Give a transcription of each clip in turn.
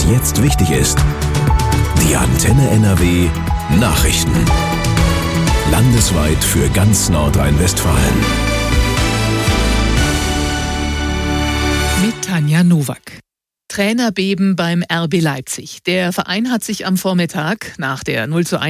jetzt wichtig ist. Die Antenne NRW Nachrichten. Landesweit für ganz Nordrhein-Westfalen. Mit Tanja Nowak. Trainerbeben beim RB Leipzig. Der Verein hat sich am Vormittag nach der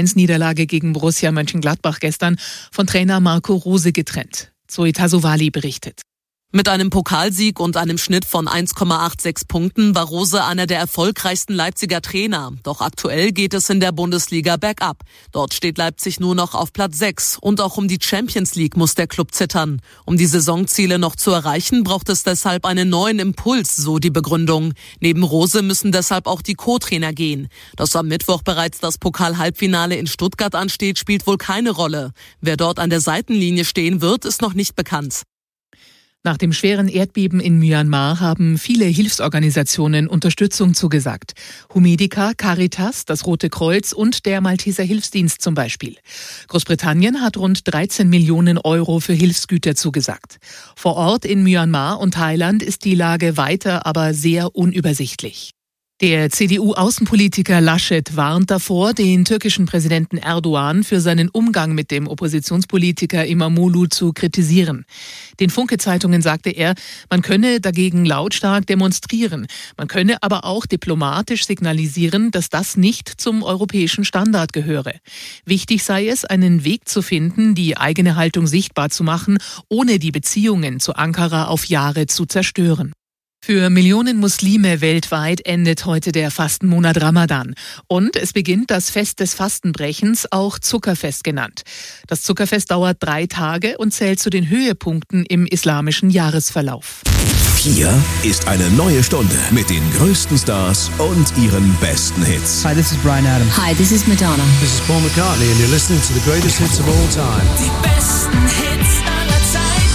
0:1 gegen Borussia Mönchengladbach gestern von Trainer Marco Rose getrennt. Zoe Tassovali berichtet. Mit einem Pokalsieg und einem Schnitt von 1,86 Punkten war Rose einer der erfolgreichsten Leipziger Trainer. Doch aktuell geht es in der Bundesliga bergab. Dort steht Leipzig nur noch auf Platz 6. Und auch um die Champions League muss der Club zittern. Um die Saisonziele noch zu erreichen, braucht es deshalb einen neuen Impuls, so die Begründung. Neben Rose müssen deshalb auch die Co-Trainer gehen. Dass am Mittwoch bereits das Pokal-Halbfinale in Stuttgart ansteht, spielt wohl keine Rolle. Wer dort an der Seitenlinie stehen wird, ist noch nicht bekannt. Nach dem schweren Erdbeben in Myanmar haben viele Hilfsorganisationen Unterstützung zugesagt. Humedica, Caritas, das Rote Kreuz und der Malteser Hilfsdienst zum Beispiel. Großbritannien hat rund 13 Millionen Euro für Hilfsgüter zugesagt. Vor Ort in Myanmar und Thailand ist die Lage weiter, aber sehr unübersichtlich. Der CDU-Außenpolitiker Laschet warnt davor, den türkischen Präsidenten Erdogan für seinen Umgang mit dem Oppositionspolitiker Imamoglu zu kritisieren. Den Funke-Zeitungen sagte er, man könne dagegen lautstark demonstrieren. Man könne aber auch diplomatisch signalisieren, dass das nicht zum europäischen Standard gehöre. Wichtig sei es, einen Weg zu finden, die eigene Haltung sichtbar zu machen, ohne die Beziehungen zu Ankara auf Jahre zu zerstören. Für Millionen Muslime weltweit endet heute der Fastenmonat Ramadan. Und es beginnt das Fest des Fastenbrechens, auch Zuckerfest genannt. Das Zuckerfest dauert 3 Tage und zählt zu den Höhepunkten im islamischen Jahresverlauf. Hier ist eine neue Stunde mit den größten Stars und ihren besten Hits. Hi, this is Bryan Adams. Hi, this is Madonna. This is Paul McCartney and you're listening to the greatest hits of all time. Die besten Hits aller Zeiten.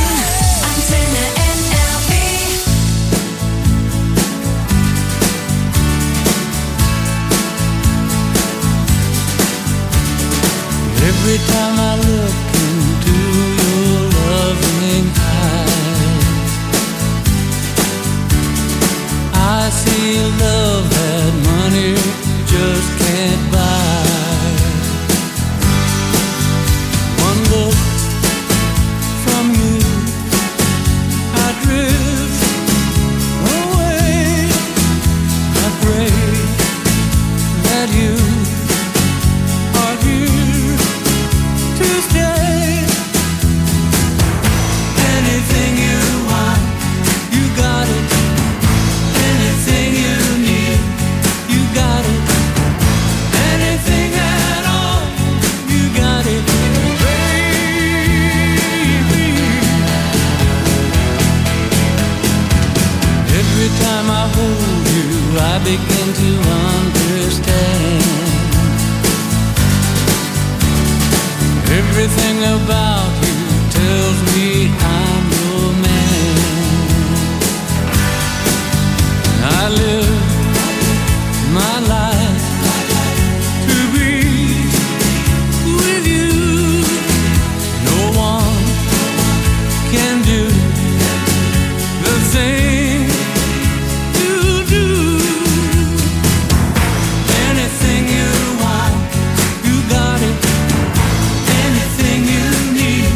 Antenne NRW. Every time I look into your loving eyes, I see love that money just can't buy. One look from you, I drift away. I pray that you are here to stay. Anything you want, you got it. Anything you need, you got it. Anything at all, you got it, baby. Every time I hold you, I begin to understand. Everything about you tells me I'm your man. I live my life to be with you. No one can do the thing you do. Anything you want, you got it. Anything you need,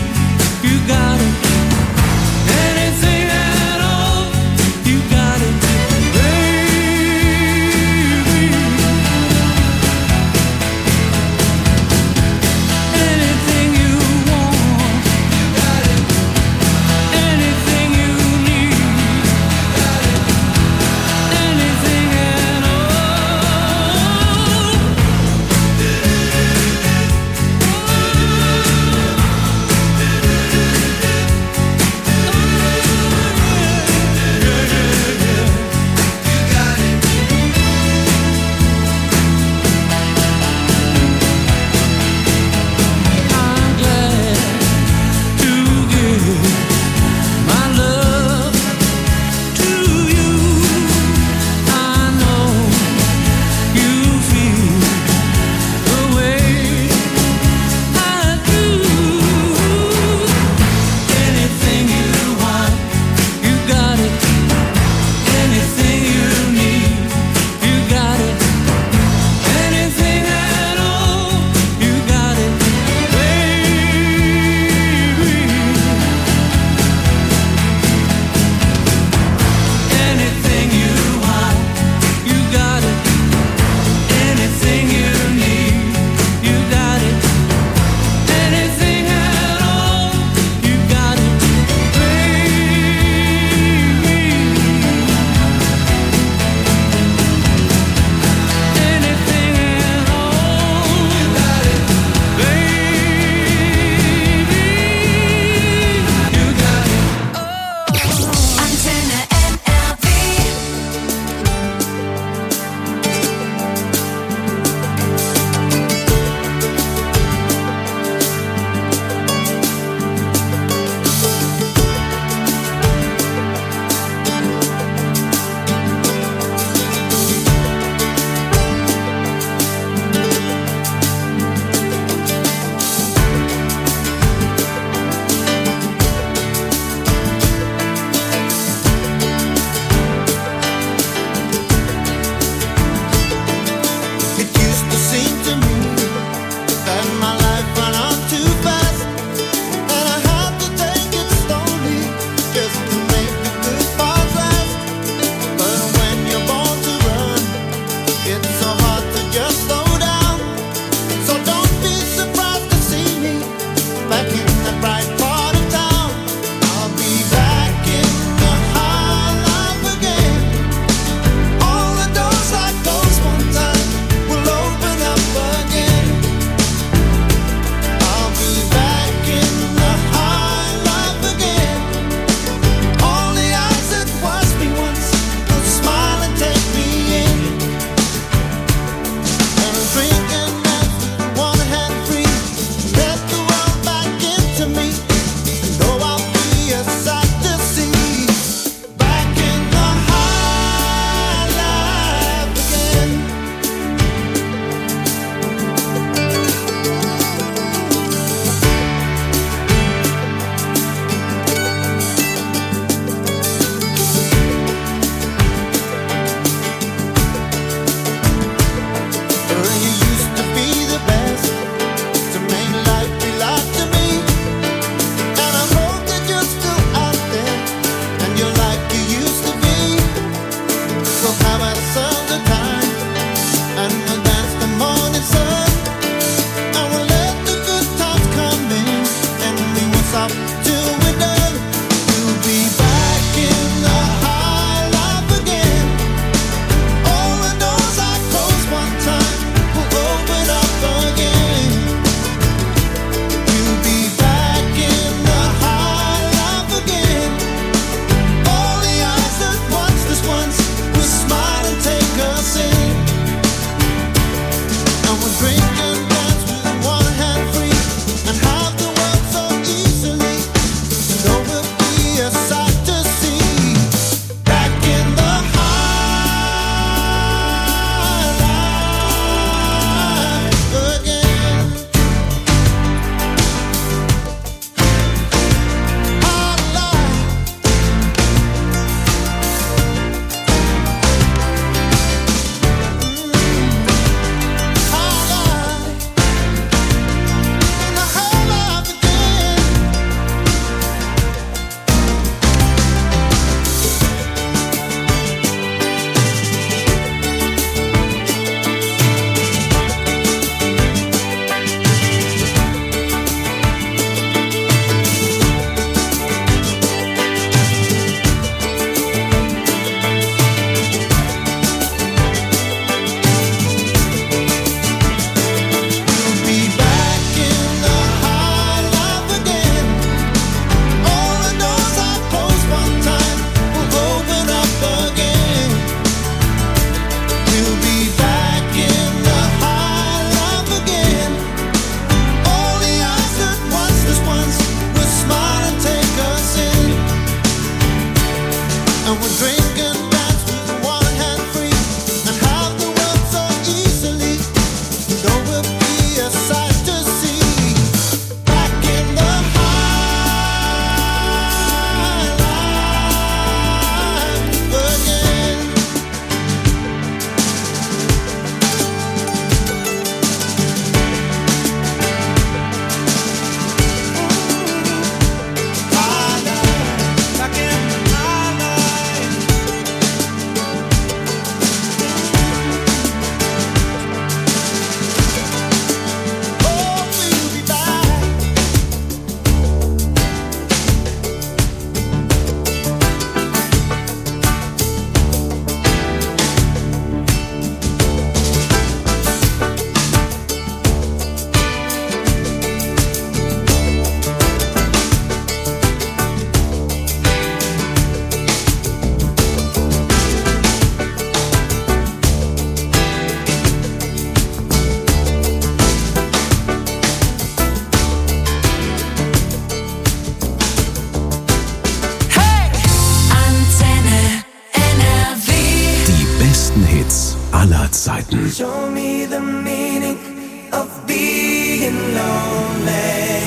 Show me the meaning of being lonely.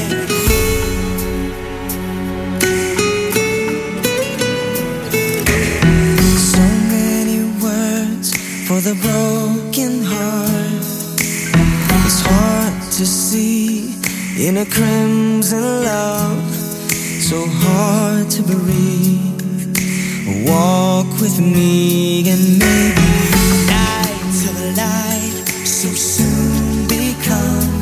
So many words for the broken heart. It's hard to see in a crimson love, so hard to breathe. Walk with me and maybe night till the light so soon become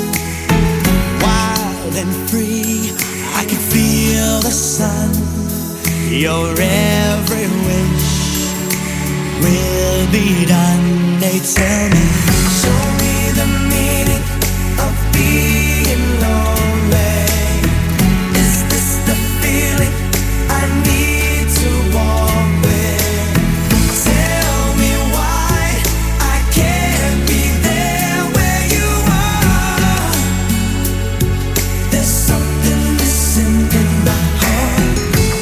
wild and free. I can feel the sun. Your every wish will be done. They tell me, show me the meaning of being lonely. Is this the feeling I need to walk with? Tell me why I can't be there where you are. There's something missing in my heart.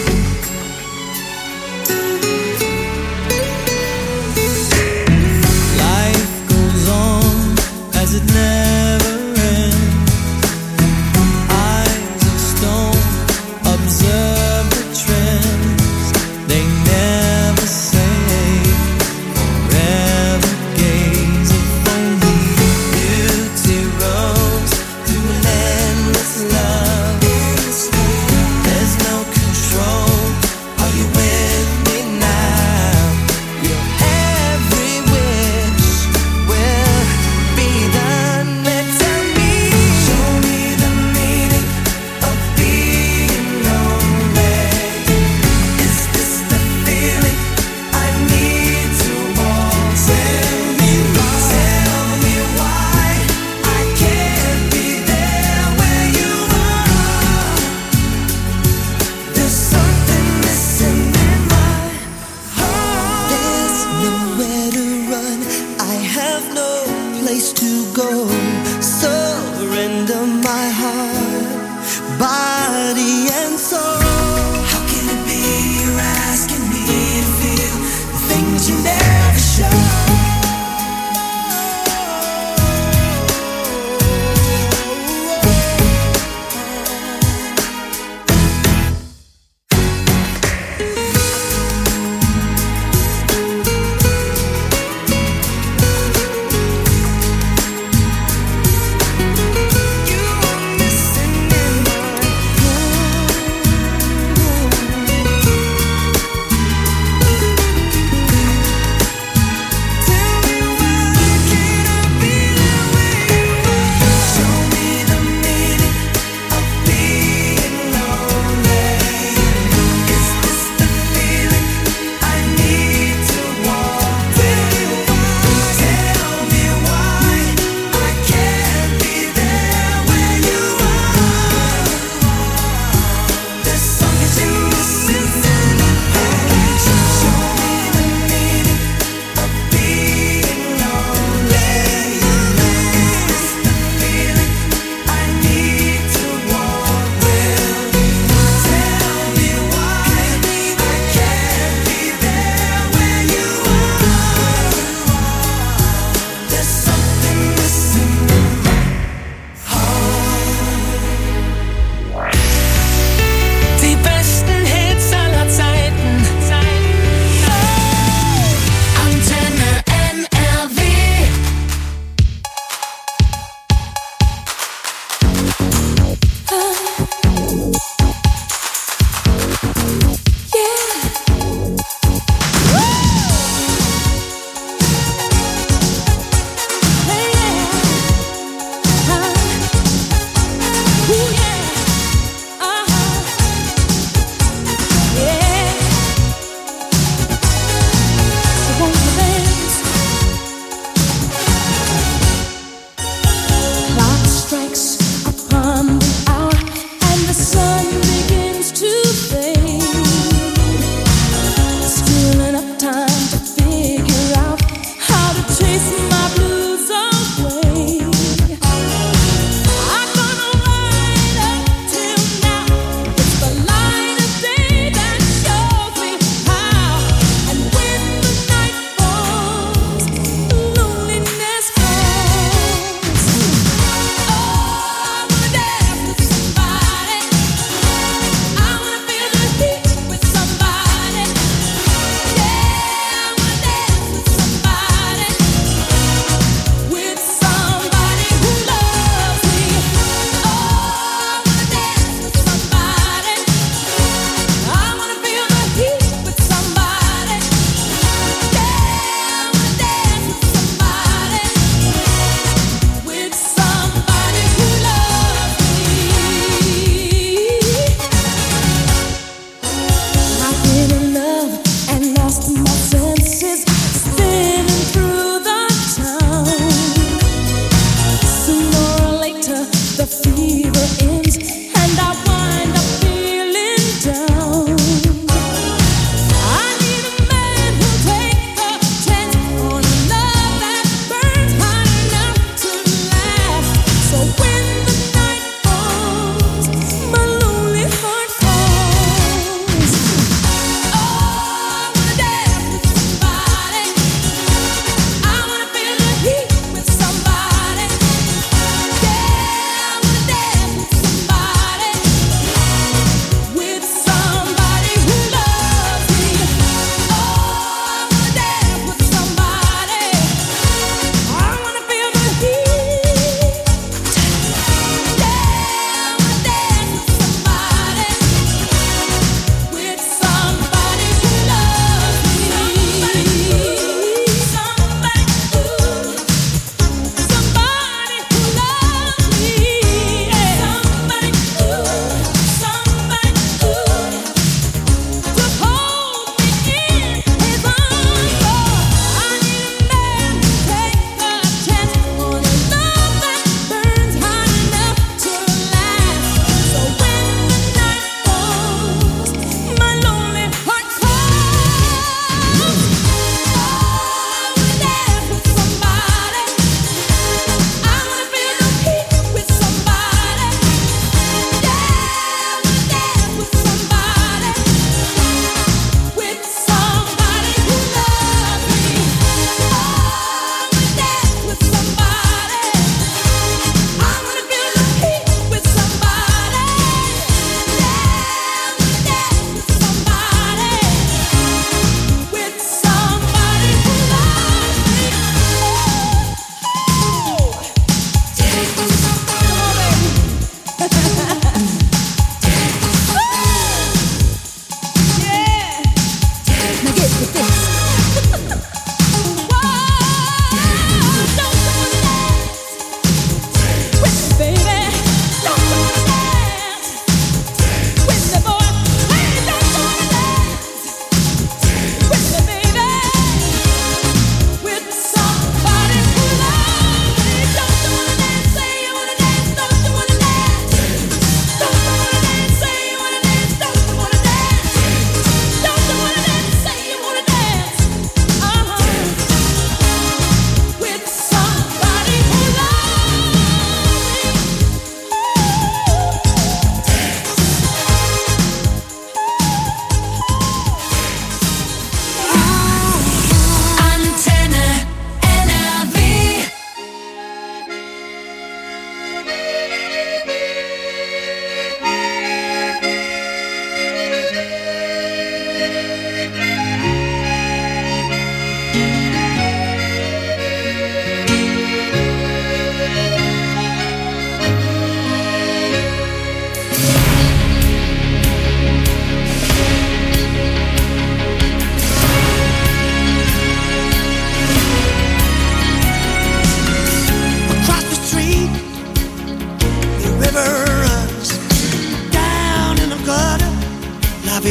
Life goes on as it never ends. Eyes of stone observe the trends. They never say forever gaze. If only beauty rose through an endless love. There's no control. Are you with me now? Your every wish will be done. Tell me, show me the meaning of being lonely. Is this the feeling I need to walk? Tell me why I can't be there where you are. There's something missing in my heart. There's nowhere to run. I have no place to go. Surrender my heart, body and soul. How can it be you're asking me to feel the things you never show? You and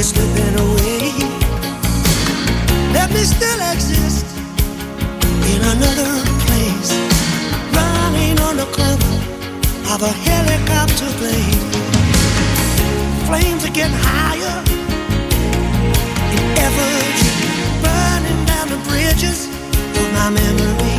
slipping away. Let me still exist in another place, running on the cover of a helicopter blade. Flames are getting higher in efforts, burning down the bridges of my memory.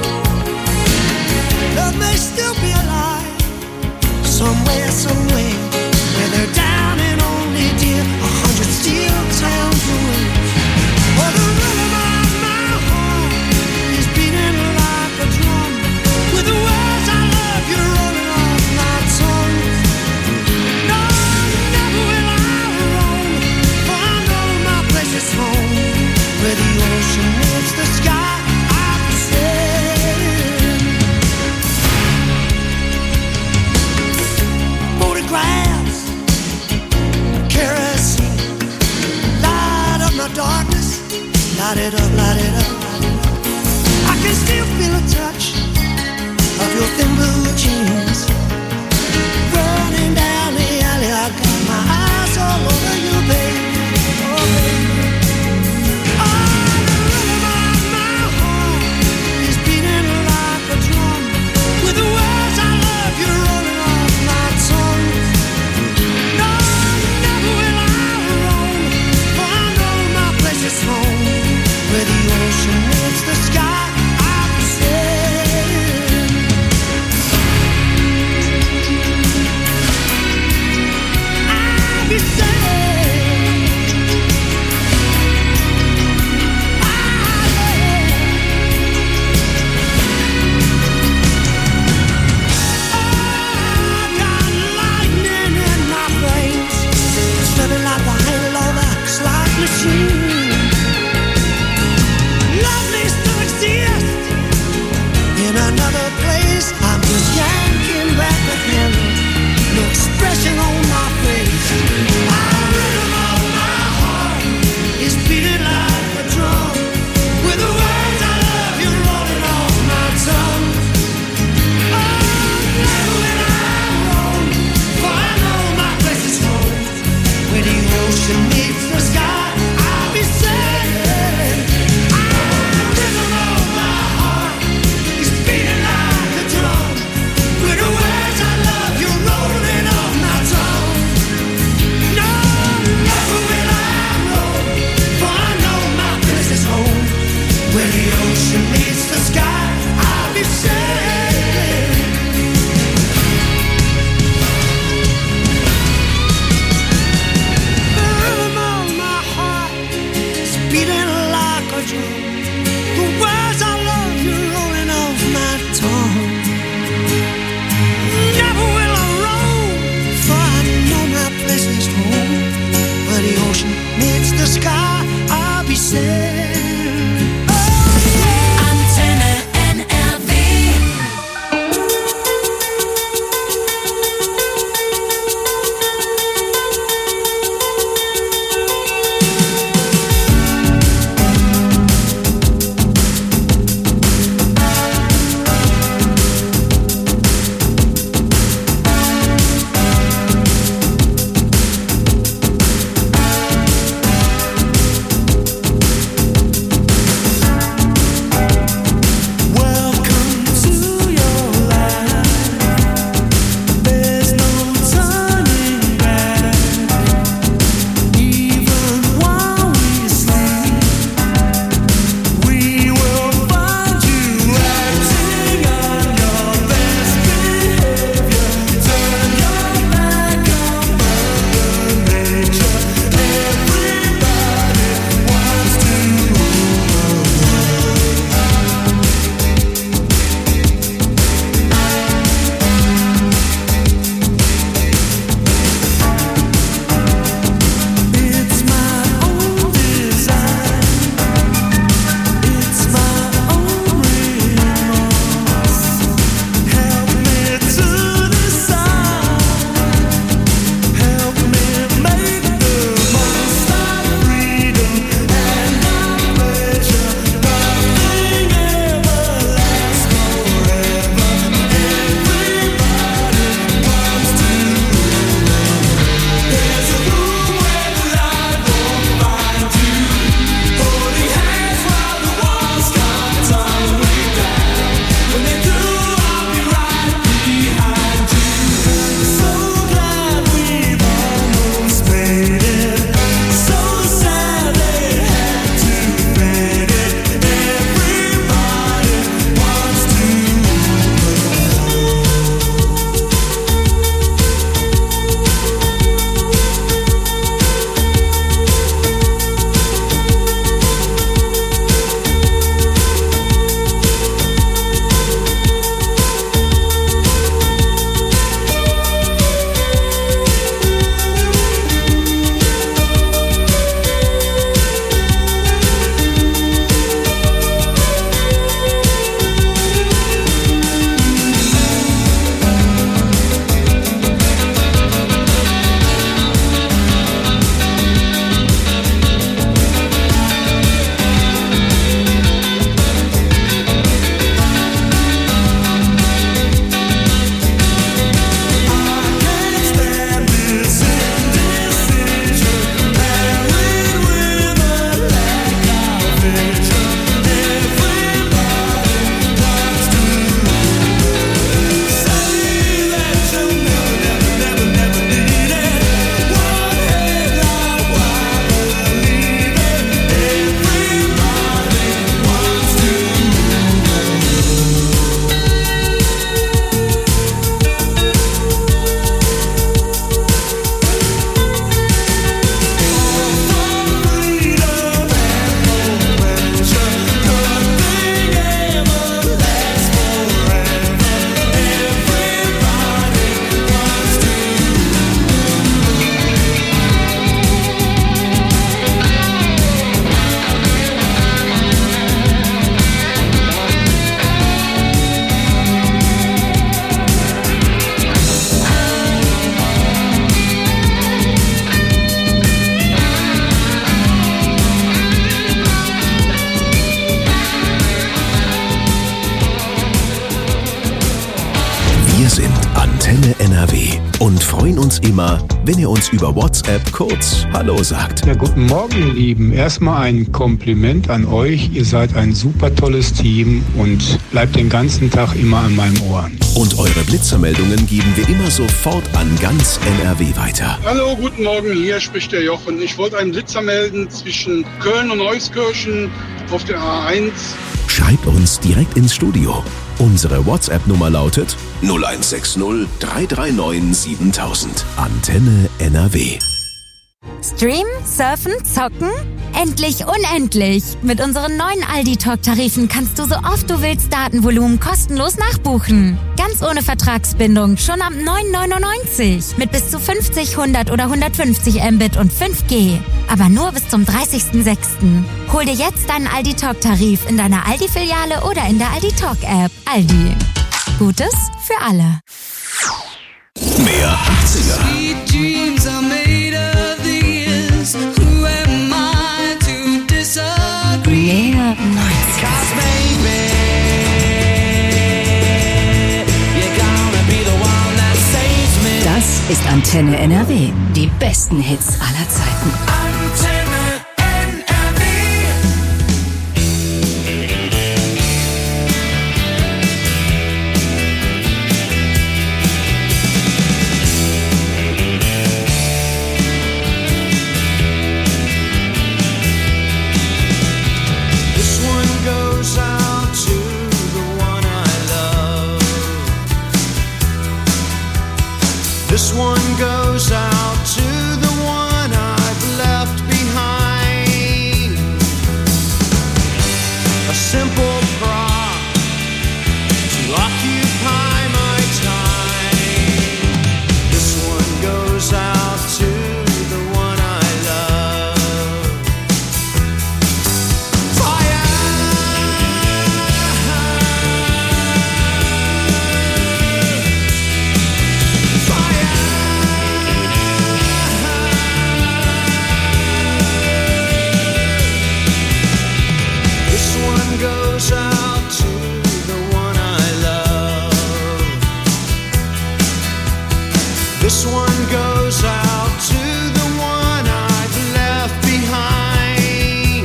Love may still be alive somewhere, somewhere, where they're down and only dear 100 steel towns away. Oh, the rhythm of my heart is beating like a drum, with the words I love you rolling off my tongue. No, never will I roam, for I know my place is home, where the ocean meets the sky. I'm sailing. Wir sind Antenne NRW und freuen uns immer, wenn ihr uns über WhatsApp kurz Hallo sagt. Ja, guten Morgen, ihr Lieben. Erstmal ein Kompliment an euch. Ihr seid ein super tolles Team und bleibt den ganzen Tag immer an meinem Ohr. Und eure Blitzermeldungen geben wir immer sofort an ganz NRW weiter. Hallo, guten Morgen, hier spricht der Jochen. Ich wollte einen Blitzer melden zwischen Köln und Euskirchen auf der A1. Schreibt uns direkt ins Studio. Unsere WhatsApp-Nummer lautet 0160 339 7000. Antenne NRW. Streamen, surfen, zocken? Endlich unendlich! Mit unseren neuen Aldi-Talk-Tarifen kannst du so oft du willst Datenvolumen kostenlos nachbuchen. Ganz ohne Vertragsbindung, schon ab 9,99. Mit bis zu 50, 100 oder 150 Mbit und 5G. Aber nur bis zum 30.06. Hol dir jetzt deinen Aldi-Talk-Tarif in deiner Aldi-Filiale oder in der Aldi-Talk-App. Aldi. Gutes für alle. Mehr 80er. Sweet dreams are made of these. Who am I to disagree? Mehr 90er. Cause baby, you're gonna be the one that saves me. Das ist Antenne NRW. Die besten Hits aller Zeiten. Antenne NRW. This one goes out to the one I love. This one goes out to the one I've left behind. A simple prop to occupy my time. This one goes out to the one I love. Fire! This one goes out to the one I love. This one goes out to the one I've left behind.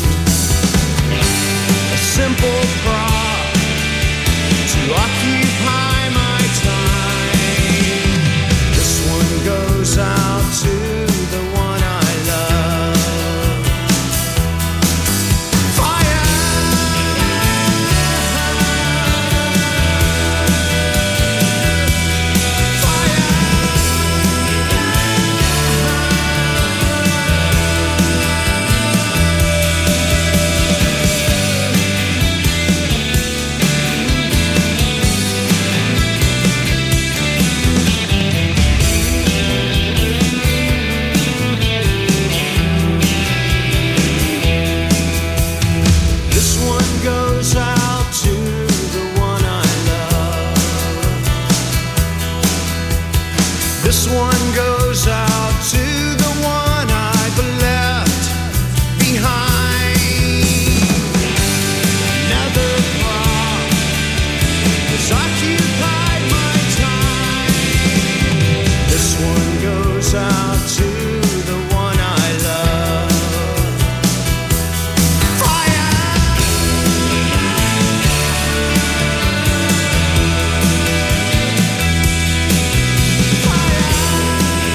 A simple prop to occupy my time. This one goes out to the one I love. Fire! This one goes out to the one I love. This one goes out to the one I've left behind. Another prop has occupied my time. This one goes out to the one I love. Fire! Fire!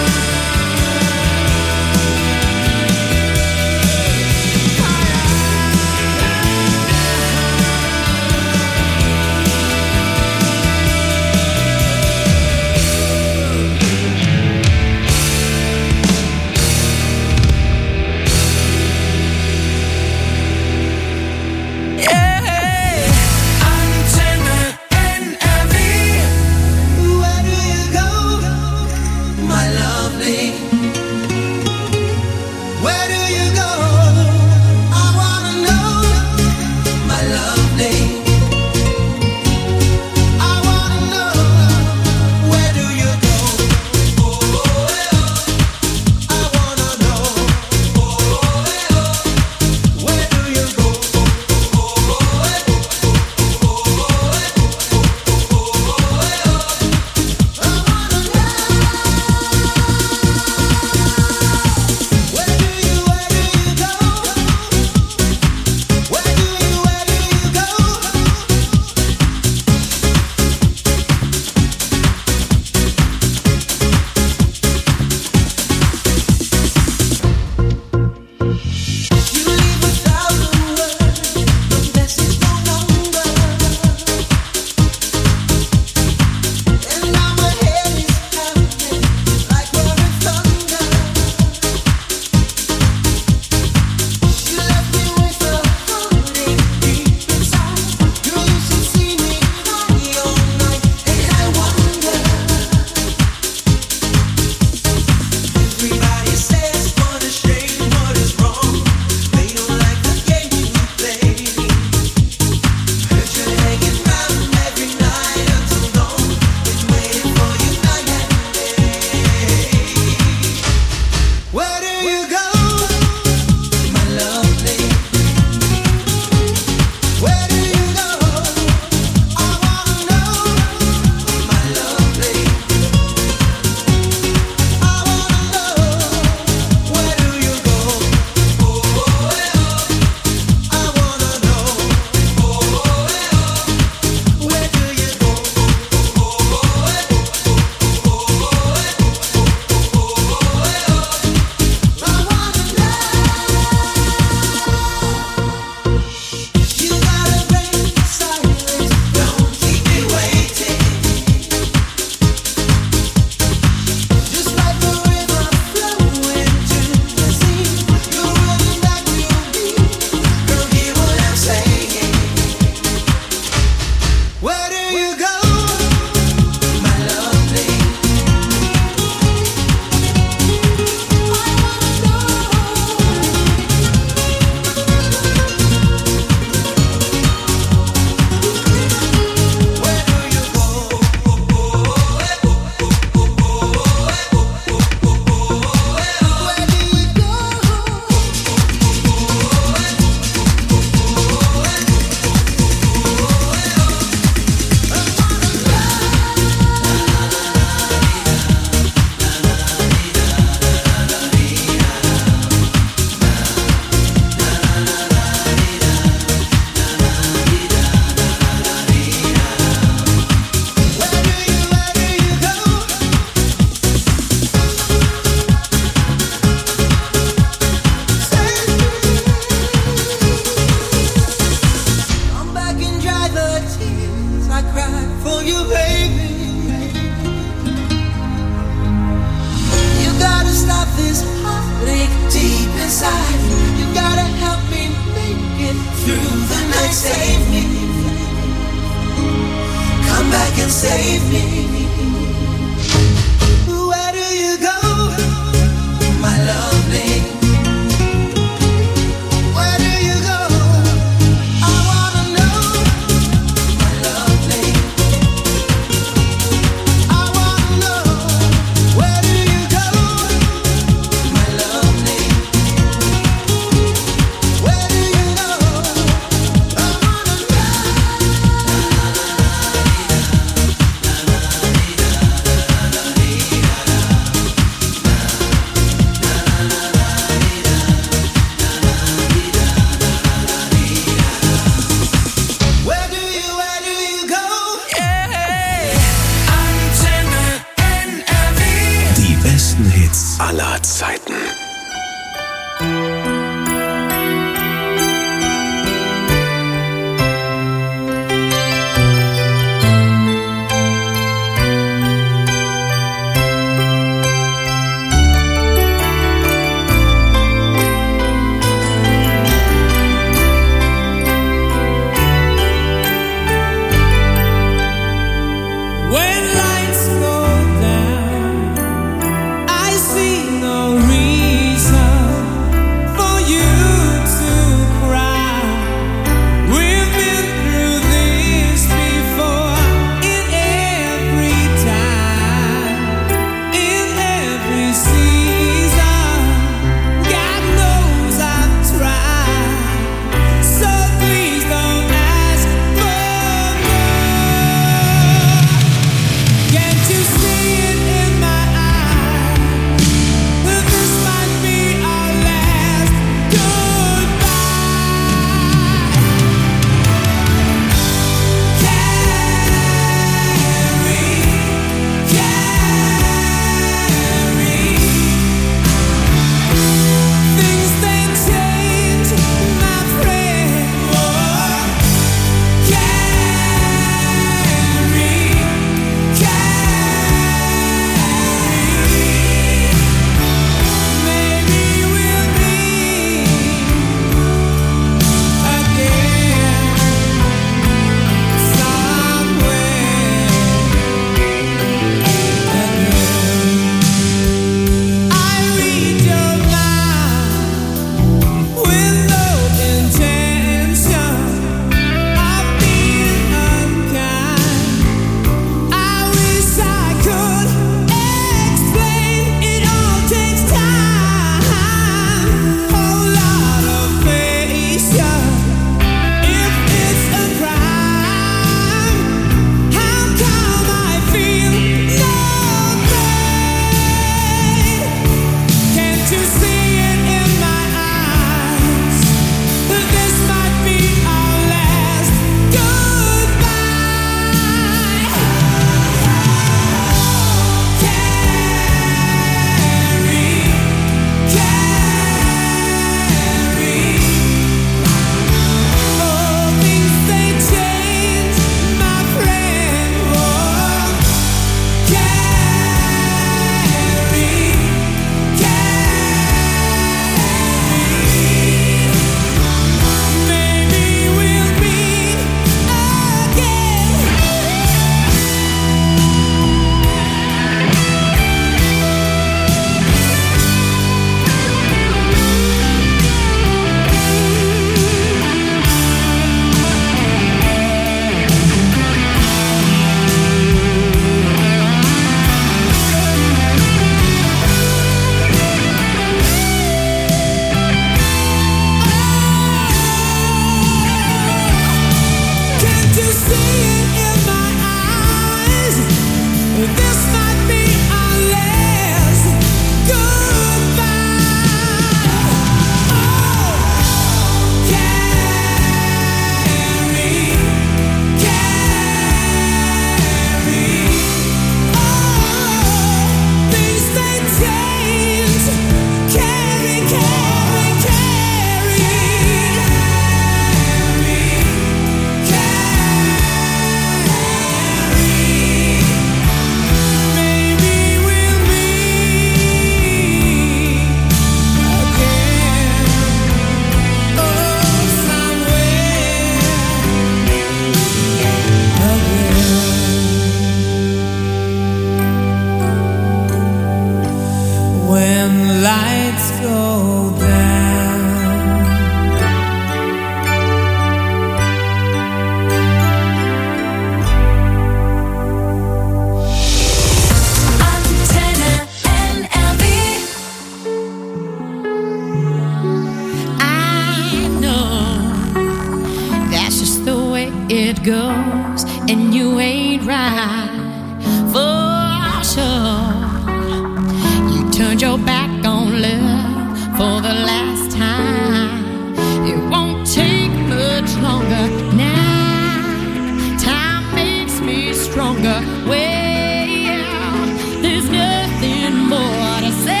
goes, and you ain't right for sure. You turned your back on love for the last time. It won't take much longer now. Time makes me stronger. Well, there's nothing more to say.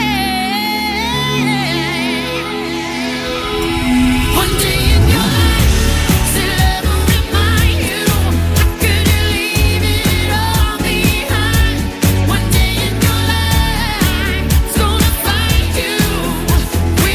One day in your life, still love will remind you. How could you leave it all behind? One day in your life, it's gonna find you.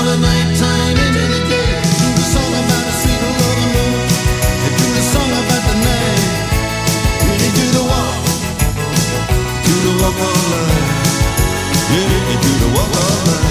all the nighttime into the day. Do the song about a sweet loving woman. They do the song about the night. They do the walk of life. Yeah, they do the walk of life.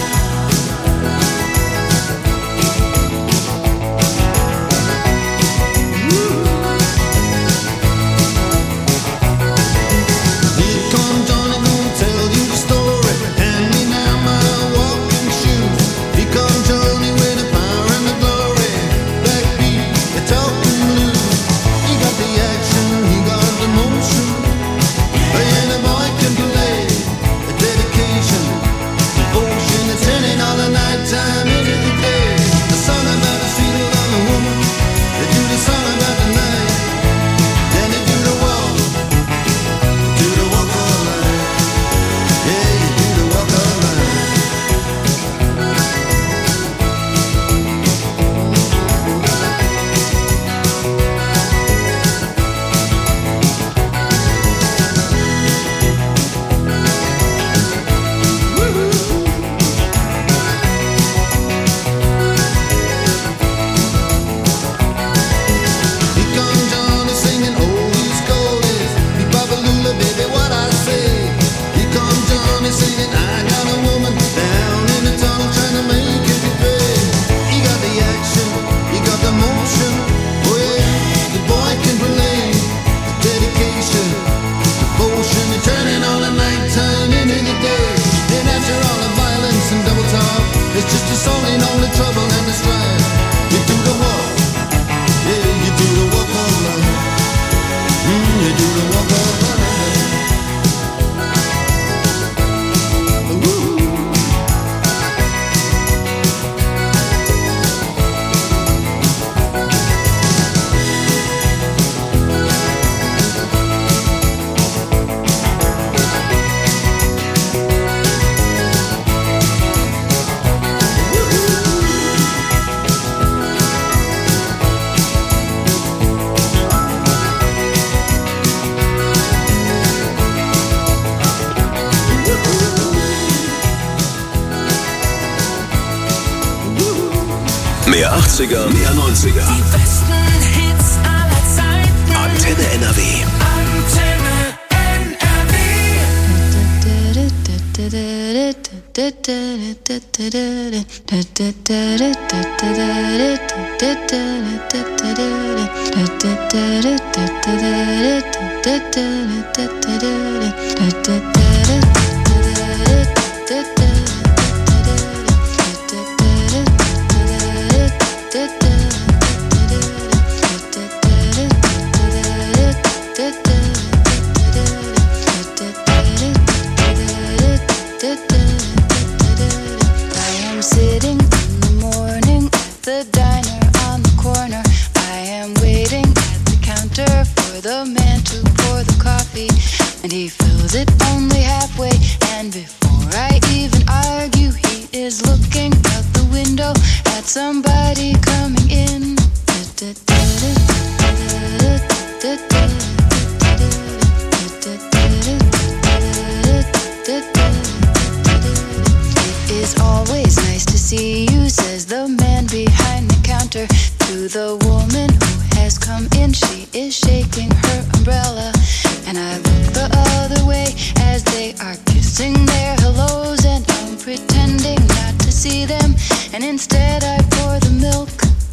Mehr 80er, mehr 90er. Die besten Hits aller Zeiten. Antenne NRW. Sitting in the morning at the diner on the corner. I am waiting at the counter for the man to pour the coffee, and he fills it only halfway. And before I even argue, he is looking out the window at somebody coming in. It is always nice to see you, says the man behind the counter to the woman who has come in. She is shaking her umbrella, and I look the other way as they are kissing their hellos, and I'm pretending not to see them, and instead I pour the milk.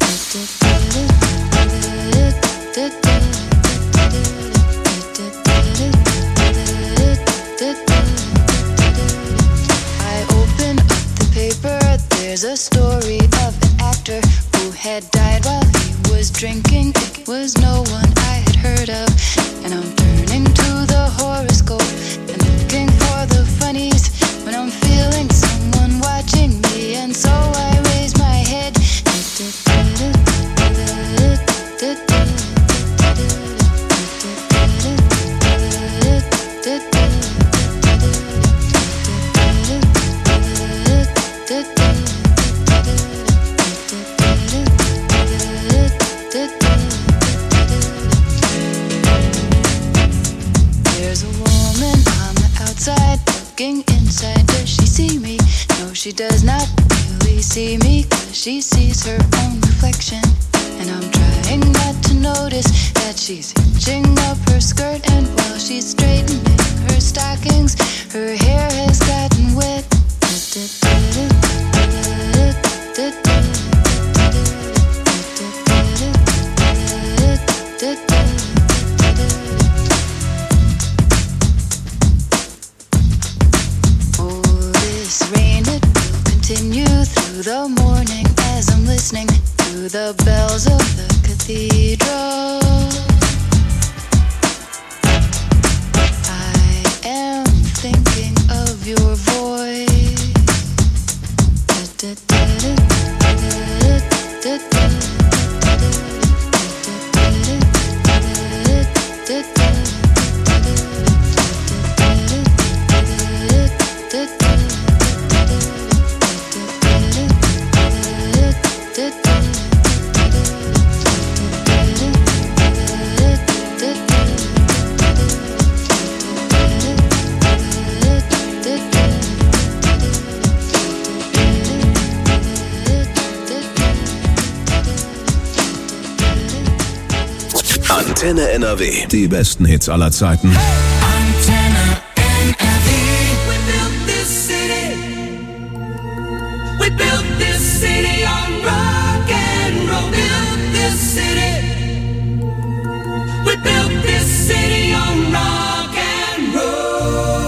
I open up the paper, there's a story of an actor who had died while he was drinking. It was no one I had heard of, and I'm turning to the horoscope and looking for the funnies when I'm feeling someone watching me, and so I raise my head. There's a woman on the outside looking inside. Does she see me? No, she does not really see me 'cause she sees her own reflection. And I'm trying not to notice that she's hitching up her skirt. And while she's straightening her stockings, her hair has gotten wet. Oh, this rain, it will continue through the morning as I'm listening to the bells of the cathedral. I am thinking of your voice. Antenne NRW. Die besten Hits aller Zeiten. Antenne NRW. We built this city. We built this city on rock and roll. Built this city. We built this city on rock and roll.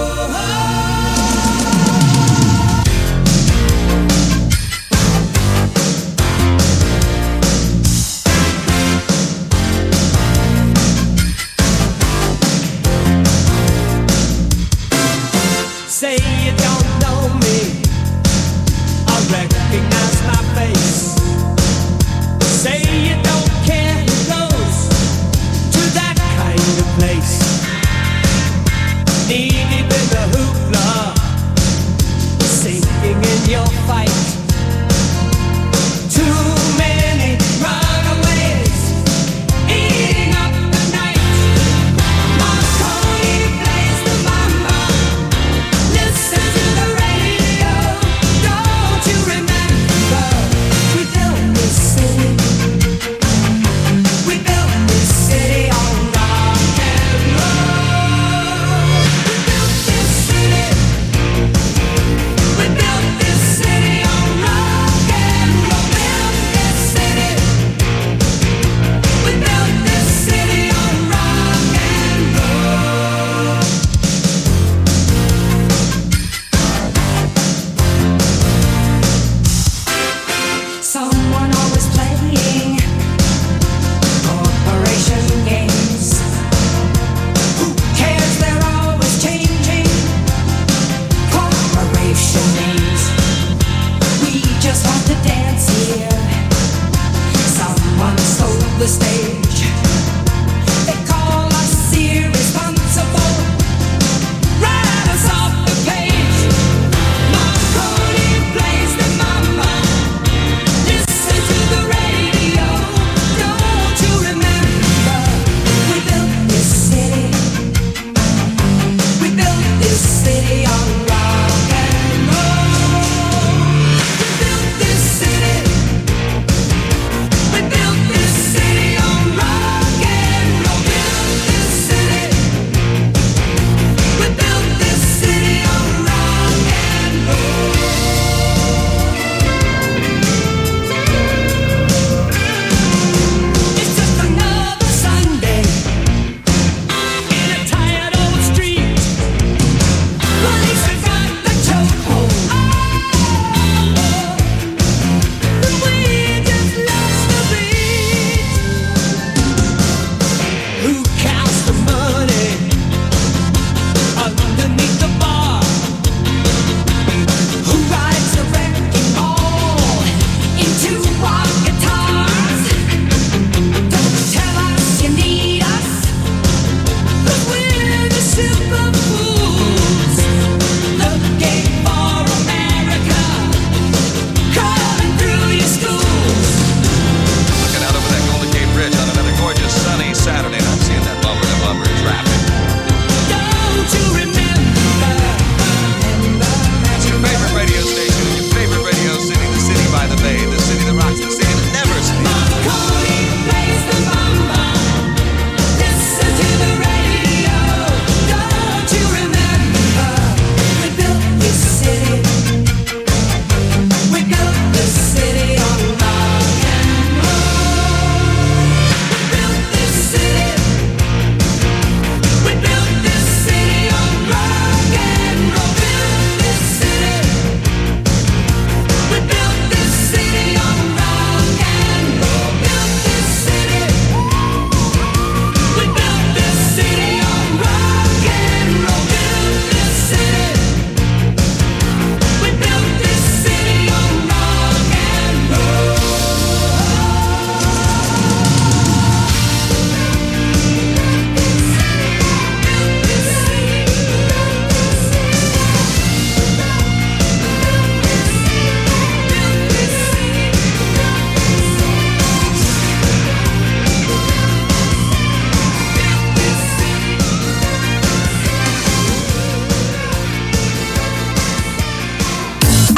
Say you don't know me, I recognize my face. Say you don't care who goes to that kind of place. Knee deep in the hoopla, sinking in your fight. Too many runaways, eating up the night. Marconi plays the mambo. Listen to the radio. Don't you remember? We built this city. We built this city on rock and roll. We built this city. We built this city on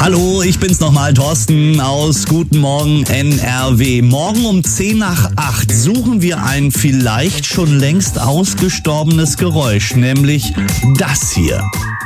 Hallo, ich bin's nochmal, Thorsten aus Guten Morgen NRW. Morgen um 7:50 suchen wir ein vielleicht schon längst ausgestorbenes Geräusch, nämlich das hier.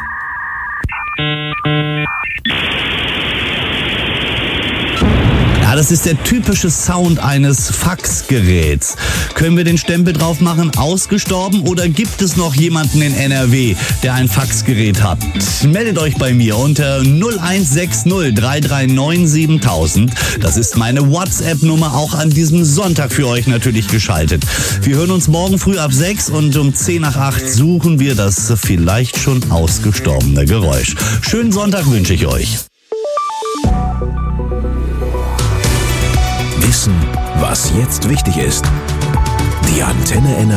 Ja, das ist der typische Sound eines Faxgeräts. Können wir den Stempel drauf machen, ausgestorben, oder gibt es noch jemanden in NRW, der ein Faxgerät hat? Meldet euch bei mir unter 0160 339 7000. Das ist meine WhatsApp-Nummer, auch an diesem Sonntag für euch natürlich geschaltet. Wir hören uns morgen früh ab 6 und um 7:50 suchen wir das vielleicht schon ausgestorbene Geräusch. Schönen Sonntag wünsche ich euch. Wissen, was jetzt wichtig ist. Die Antenne NRW